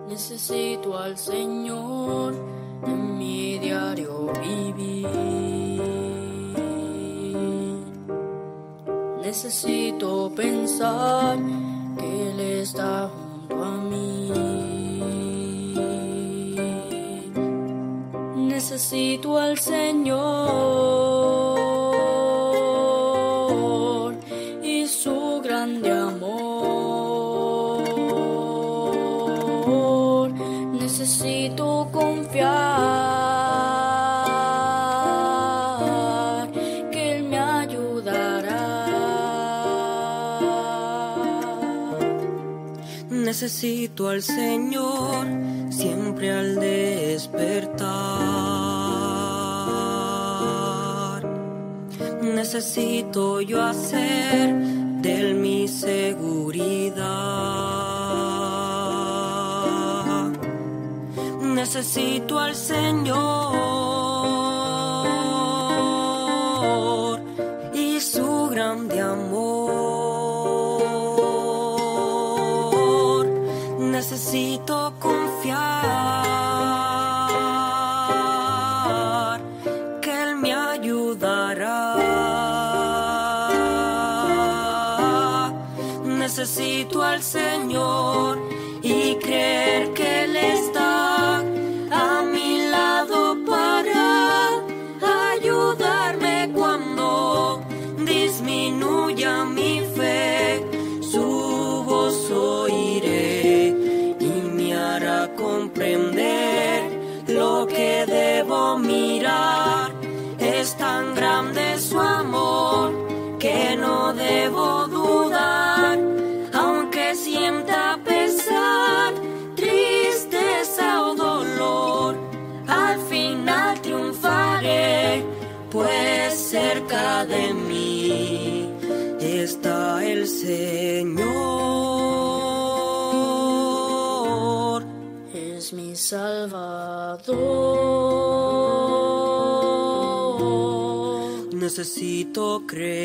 Necesito al Señor en mi diario vivir. Necesito pensar que Él está junto a mí. Necesito al Señor y su grande amor. Necesito confiar que Él me ayudará. Necesito al Señor siempre al despertar. Necesito yo hacer de Él mi seguridad. Necesito al Señor y su grande amor. Necesito confiar que Él me ayudará. Necesito al Señor y creer que Él está a mi lado para ayudarme cuando disminuya mi fe. Su voz oiré y me hará comprender lo que debo mirar. Es tan grande su amor que no debo dudar, aunque sienta pesar, tristeza o dolor. Al final triunfaré, pues cerca de mí está el Señor. Es mi Salvador. Necesito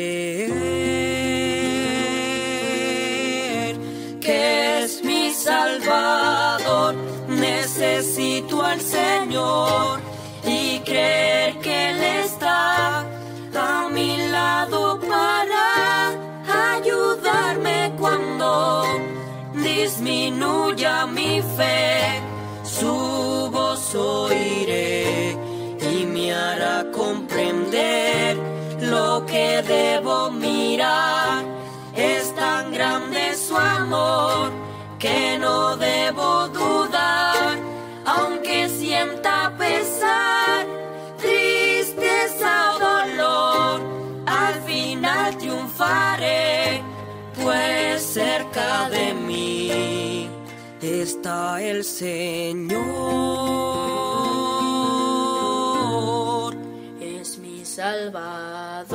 creer que es mi Salvador. Necesito al Señor y creer que Él está a mi lado para ayudarme cuando disminuya mi fe. Su voz oiré y me hará comprender lo que debo mirar. Es tan grande su amor que no debo dudar, aunque sienta pesar, tristeza o dolor. Al final triunfaré, pues cerca de mí está el Señor. Es mi Salvador.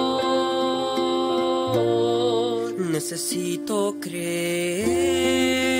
Necesito creer